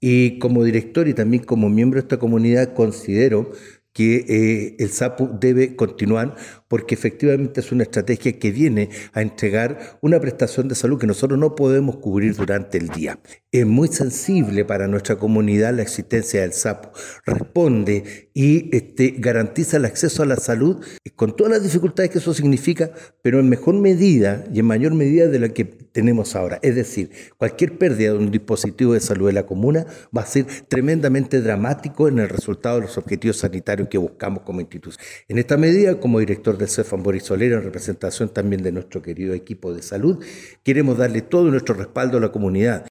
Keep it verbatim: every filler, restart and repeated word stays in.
Y como director y también como miembro de esta comunidad considero que eh, el SAPU debe continuar porque efectivamente es una estrategia que viene a entregar una prestación de salud que nosotros no podemos cubrir durante el día. Es muy sensible para nuestra comunidad la existencia del SAPU. Responde y este, garantiza el acceso a la salud con todas las dificultades que eso significa, pero en mejor medida y en mayor medida de la que tenemos ahora. Es decir, cualquier pérdida de un dispositivo de salud de la comuna va a ser tremendamente dramático en el resultado de los objetivos sanitarios que buscamos como institución. En esta medida, como director del CEFAM Boris Solera, en representación también de nuestro querido equipo de salud, queremos darle todo nuestro respaldo a la comunidad